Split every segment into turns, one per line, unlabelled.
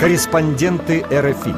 Корреспонденты РФИ.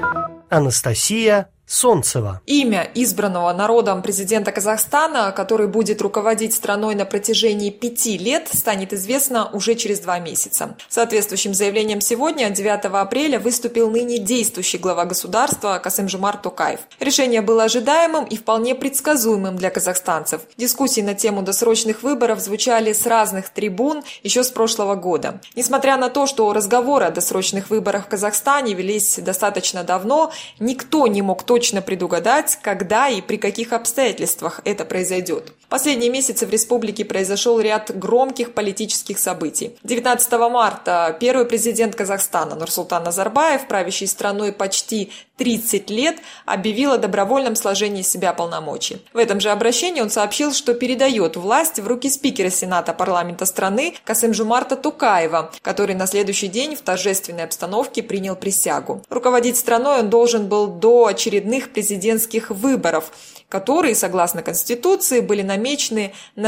Анастасия Солнцева.
Имя избранного народом президента Казахстана, который будет руководить страной на протяжении 5 лет, станет известно уже через 2 месяца. Соответствующим заявлением сегодня, 9 апреля, выступил ныне действующий глава государства Касым-Жомарт Токаев. Решение было ожидаемым и вполне предсказуемым для казахстанцев. Дискуссии на тему досрочных выборов звучали с разных трибун еще с прошлого года. Несмотря на то, что разговоры о досрочных выборах в Казахстане велись достаточно давно, никто не мог точно предугадать, когда и при каких обстоятельствах это произойдет. В последние месяцы в республике произошел ряд громких политических событий. 19 марта первый президент Казахстана Нурсултан Назарбаев, правящий страной почти 30 лет, объявил о добровольном сложении из себя полномочий. В этом же обращении он сообщил, что передает власть в руки спикера Сената парламента страны Касым-Жомарта Токаева, который на следующий день в торжественной обстановке принял присягу. Руководить страной он должен был до очередных президентских выборов, которые, согласно Конституции, были намечены на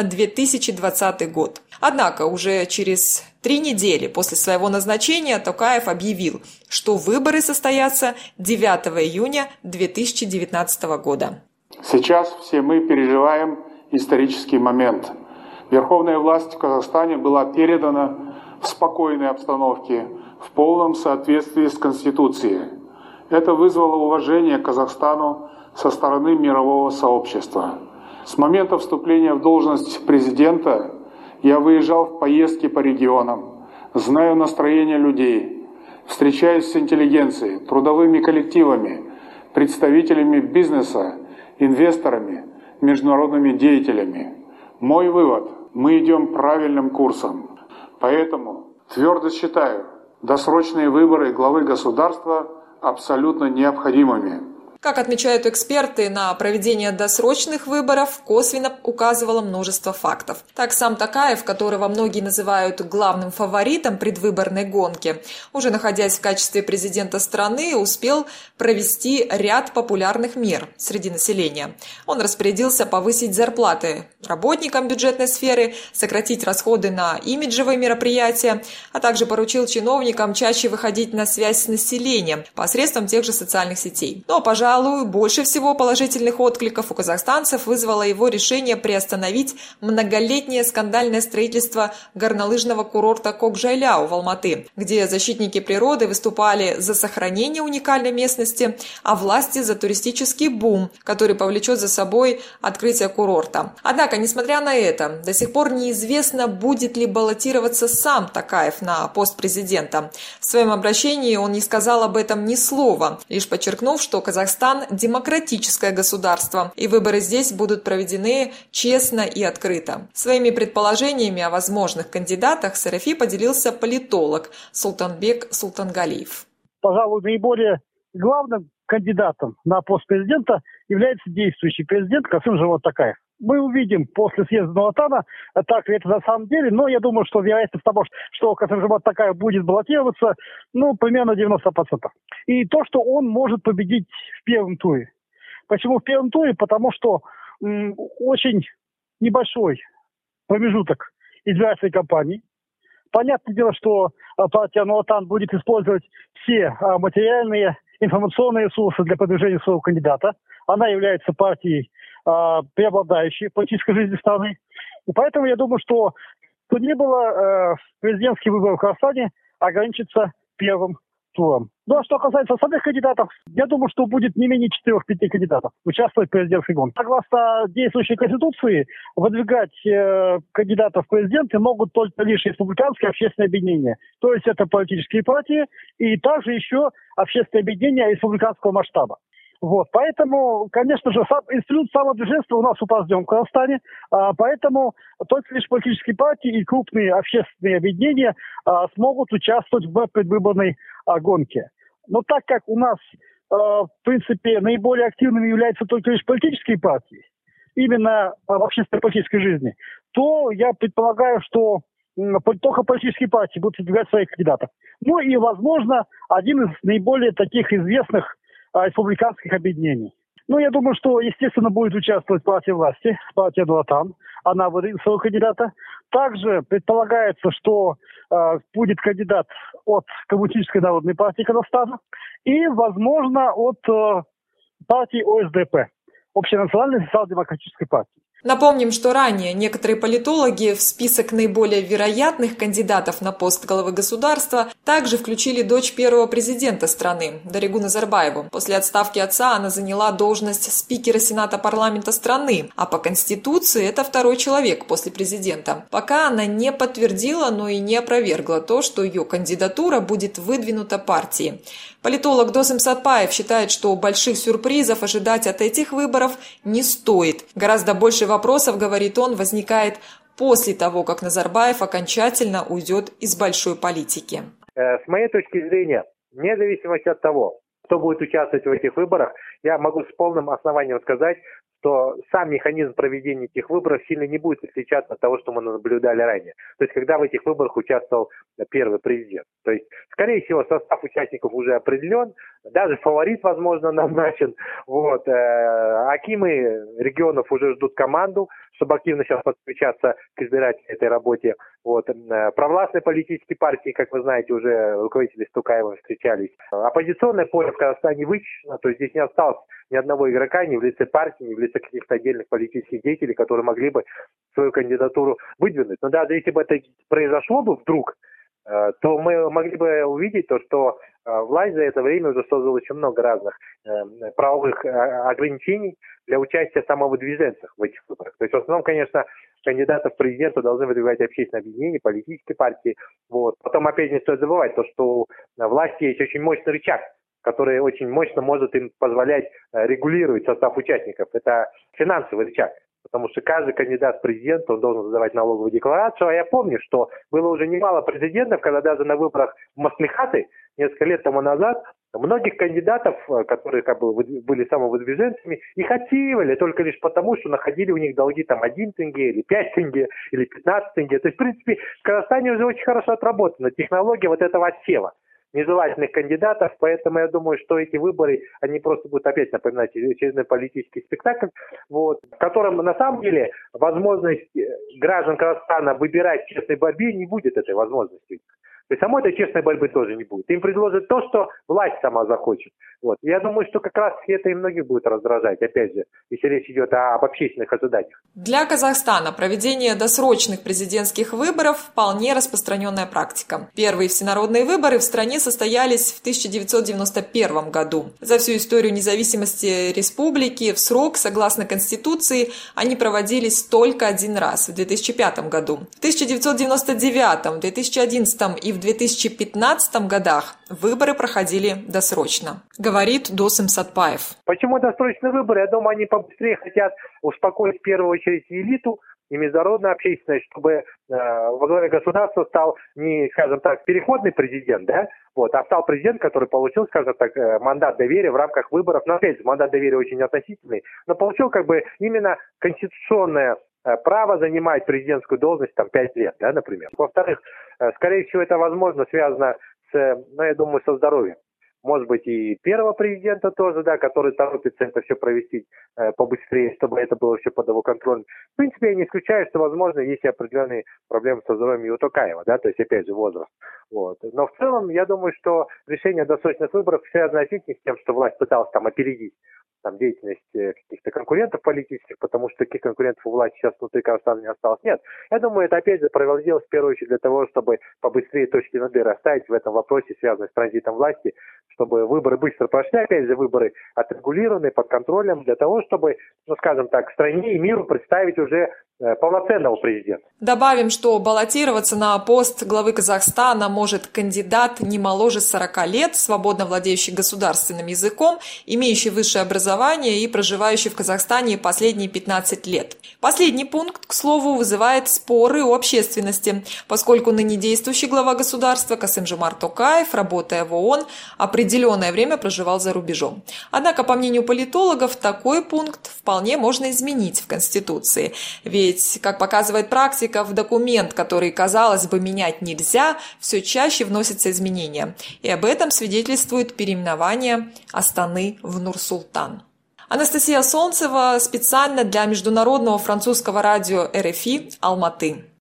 2020 год. Однако уже через 3 недели после своего назначения Токаев объявил, что выборы состоятся 9 июня 2019 года.
Сейчас все мы переживаем исторический момент. Верховная власть в Казахстане была передана в спокойной обстановке, в полном соответствии с Конституцией. Это вызвало уважение к Казахстану со стороны мирового сообщества. С момента вступления в должность президента я выезжал в поездки по регионам, знаю настроение людей, встречаюсь с интеллигенцией, трудовыми коллективами, представителями бизнеса, инвесторами, международными деятелями. Мой вывод – мы идем правильным курсом. Поэтому твердо считаю досрочные выборы главы государства абсолютно необходимыми.
Как отмечают эксперты, на проведение досрочных выборов косвенно указывало множество фактов. Так, сам Токаев, которого многие называют главным фаворитом предвыборной гонки, уже находясь в качестве президента страны, успел провести ряд популярных мер среди населения. Он распорядился повысить зарплаты работникам бюджетной сферы, сократить расходы на имиджевые мероприятия, а также поручил чиновникам чаще выходить на связь с населением посредством тех же социальных сетей. Но, пожалуй, больше всего положительных откликов у казахстанцев вызвало его решение приостановить многолетнее скандальное строительство горнолыжного курорта Кокжайляу в Алматы, где защитники природы выступали за сохранение уникальной местности, а власти за туристический бум, который повлечет за собой открытие курорта. Однако, несмотря на это, до сих пор неизвестно, будет ли баллотироваться сам Токаев на пост президента. В своем обращении он не сказал об этом ни слова, лишь подчеркнув, что Казахстан – демократическое государство, и выборы здесь будут проведены честно и открыто. Своими предположениями о возможных кандидатах с РФИ поделился политолог Султанбек Султангалиев.
Пожалуй, наиболее главным кандидатом на пост президента является действующий президент Касым-Жомарт Токаев. Мы увидим после съезда Нур-Отана, так ли это на самом деле, но я думаю, что вероятность того, что Касым-Жомарт Токаев будет баллотироваться, примерно 90%. И то, что он может победить в первом туре. Почему в первом туре? Потому что очень небольшой промежуток избирательной кампании. Понятное дело, что партия Нур-Отан будет использовать все материальные информационные ресурсы для продвижения своего кандидата. Она является партией преобладающей в политической жизни страны. И поэтому я думаю, что не было президентские выборы в Казахстане ограничиться первым туром. Ну а что касается остальных кандидатов, я думаю, что будет не менее 4-5 кандидатов участвовать в президентской гонке. Согласно действующей Конституции, выдвигать кандидатов в президенты могут только лишь республиканские общественные объединения. То есть это политические партии и также еще общественные объединения республиканского масштаба. Поэтому, конечно же, институт самодвиженства у нас упразднен в Казахстане, поэтому только лишь политические партии и крупные общественные объединения смогут участвовать в предвыборной гонке. Но так как у нас, в принципе, наиболее активными являются только лишь политические партии, именно в общественной политической жизни, то я предполагаю, что только политические партии будут выдвигать своих кандидатов. Ну и, возможно, один из наиболее таких известных республиканских объединений. Ну, я думаю, что, естественно, будет участвовать партия власти, партия Нур-Отан. Она выдвинет своего кандидата. Также предполагается, что будет кандидат от Коммунистической народной партии Казахстана и, возможно, от партии ОСДП, Общенациональной социал-демократической партии.
Напомним, что ранее некоторые политологи в список наиболее вероятных кандидатов на пост главы государства также включили дочь первого президента страны, Даригу Назарбаеву. После отставки отца она заняла должность спикера Сената парламента страны, а по Конституции это второй человек после президента. Пока она не подтвердила, но и не опровергла то, что ее кандидатура будет выдвинута партией. Политолог Досым Сатпаев считает, что больших сюрпризов ожидать от этих выборов не стоит. Гораздо больше вопросов, говорит он, возникает после того, как Назарбаев окончательно уйдет из большой политики.
С моей точки зрения, вне зависимости от того, кто будет участвовать в этих выборах, я могу с полным основанием сказать, что сам механизм проведения этих выборов сильно не будет отличаться от того, что мы наблюдали ранее. То есть, когда в этих выборах участвовал первый президент. То есть, скорее всего, состав участников уже определен, даже фаворит, возможно, назначен. Акимы регионов уже ждут команду, чтобы активно сейчас подключаться к избирательной этой работе. Провластные политические партии, как вы знаете, уже руководители с Тукаевым встречались. Оппозиционное поле в Казахстане вычищено, то есть здесь не осталось ни одного игрока, ни в лице партии, ни в лице каких-то отдельных политических деятелей, которые могли бы свою кандидатуру выдвинуть. Но даже если бы это произошло бы вдруг, то мы могли бы увидеть то, что власть за это время уже создала очень много разных правовых ограничений для участия самовыдвиженцев в этих выборах. То есть в основном, конечно, кандидатов в президенты должны выдвигать общественные объединения, политические партии. Потом опять не стоит забывать то, что у власти есть очень мощный рычаг, который очень мощно может им позволять регулировать состав участников. Это финансовый рычаг. Потому что каждый кандидат в президент, он должен сдавать налоговую декларацию. А я помню, что было уже немало президентов, когда даже на выборах в Маслихаты несколько лет тому назад многих кандидатов, которые были самовыдвиженцами, их отсеивали только лишь потому, что находили у них долги 1 тенге, или 5 тенге, или 15 тенге. То есть, в принципе, в Казахстане уже очень хорошо отработана технология этого отсева нежелательных кандидатов, поэтому я думаю, что эти выборы, они просто будут опять напоминать очередной политический спектакль, в котором на самом деле возможность граждан Казахстана выбирать в честной борьбе не будет этой возможности. То есть самой этой честной борьбы тоже не будет. Им предложат то, что власть сама захочет. Я думаю, что как раз это и многих будет раздражать, опять же, если речь идет об общественных ожиданиях.
Для Казахстана проведение досрочных президентских выборов вполне распространенная практика. Первые всенародные выборы в стране состоялись в 1991 году. За всю историю независимости республики в срок, согласно Конституции, они проводились только один раз, в 2005 году. В 1999, 2011 и в 2015 годах выборы проходили досрочно, говорит Досым Сатпаев.
Почему досрочные выборы? Я думаю, они побыстрее хотят успокоить в первую очередь элиту и международную общественность, чтобы во главе государства стал не, скажем так, переходный президент, а стал президент, который получил, скажем так, мандат доверия в рамках выборов. Но опять же, мандат доверия очень относительный, но получил именно конституционное право занимать президентскую должность 5 лет, например. Во-вторых, скорее всего, это, возможно, связано я думаю, со здоровьем. Может быть, и первого президента тоже, который торопится это все провести побыстрее, чтобы это было все под его контролем. В принципе, я не исключаю, что, возможно, есть определенные проблемы со здоровьем и у Токаева, то есть, опять же, возраст. Но в целом, я думаю, что решение досрочных выборов связано отнюдь не с тем, что власть пыталась опередить деятельность каких-то конкурентов политических, потому что таких конкурентов у власти сейчас внутри Казахстана не осталось. Нет. Я думаю, это опять же проводилось в первую очередь для того, чтобы побыстрее точки над «и» расставить в этом вопросе, связанном с транзитом власти, чтобы выборы быстро прошли, опять же, выборы отрегулированы, под контролем, для того, чтобы, скажем так, стране и миру представить уже полноценного президента.
Добавим, что баллотироваться на пост главы Казахстана может кандидат не моложе 40 лет, свободно владеющий государственным языком, имеющий высшее образование и проживающий в Казахстане последние 15 лет. Последний пункт, к слову, вызывает споры у общественности, поскольку ныне действующий глава государства Касым-Жомарт Токаев, работая в ООН, определенное время проживал за рубежом. Однако, по мнению политологов, такой пункт вполне можно изменить в Конституции. Ведь, как показывает практика, в документ, который, казалось бы, менять нельзя, все чаще вносятся изменения. И об этом свидетельствует переименование Астаны в Нур-Султан. Анастасия Солнцева специально для международного французского радио РФИ, Алматы.